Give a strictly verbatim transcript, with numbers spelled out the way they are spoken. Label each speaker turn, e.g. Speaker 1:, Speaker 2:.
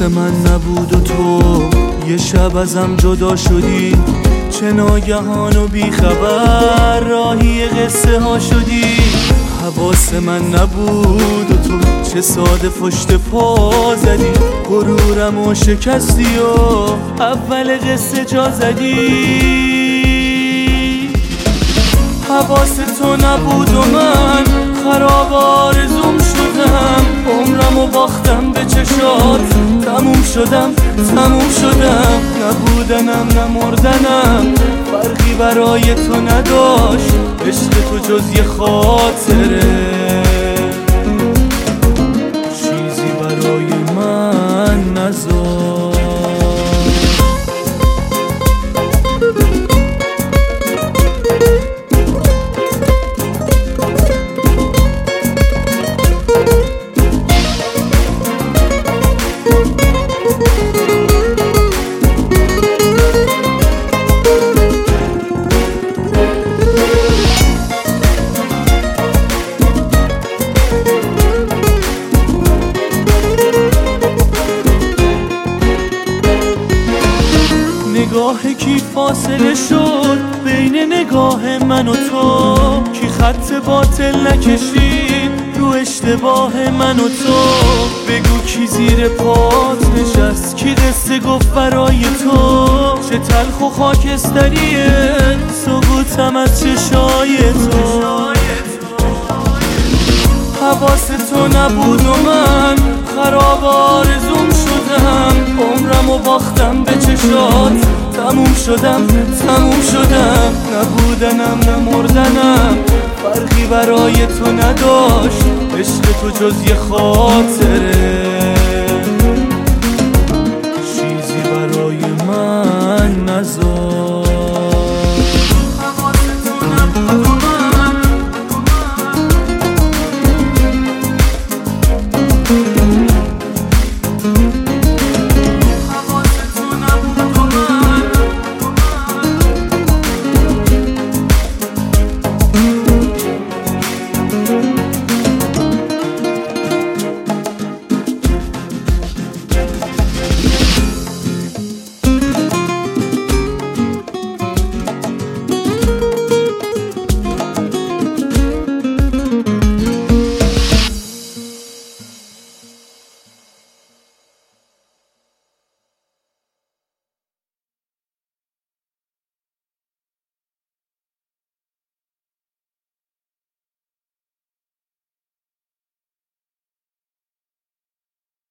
Speaker 1: من نبود و تو یه شب ازم جدا شدی، چه ناگهان و بیخبر راهی قصه ها شدی. حواس من نبود و تو چه ساده پشت پا زدی، غرورم و شکستی و اول قصه جا زدی. حواس تو نبود و من خراب آرزوم شدم، عمرم و باختم به چشات، تموم شدم تموم شدم. نبودنم نمردنم فرقی برای تو نداشت، عشق تو جز یه خاطره چیزی برای من نذاشت. نگاه کی فاصله شد بین نگاه من و تو، کی خط باطل نکشید رو اشتباه من و تو. بگو کی زیر پات نشست، کی قصه گفت برای تو، چه تلخ و خاکستریه سقوطم از چشای تو. حواس تو نبود و من خراب آرزوم شدم، عمرم و باختم به چشات، تموم شدم تموم شدم. نبودنم نمردنم فرقی برای تو نداشت، عشق تو جز یه خاطره چیزی برای من نذاشت.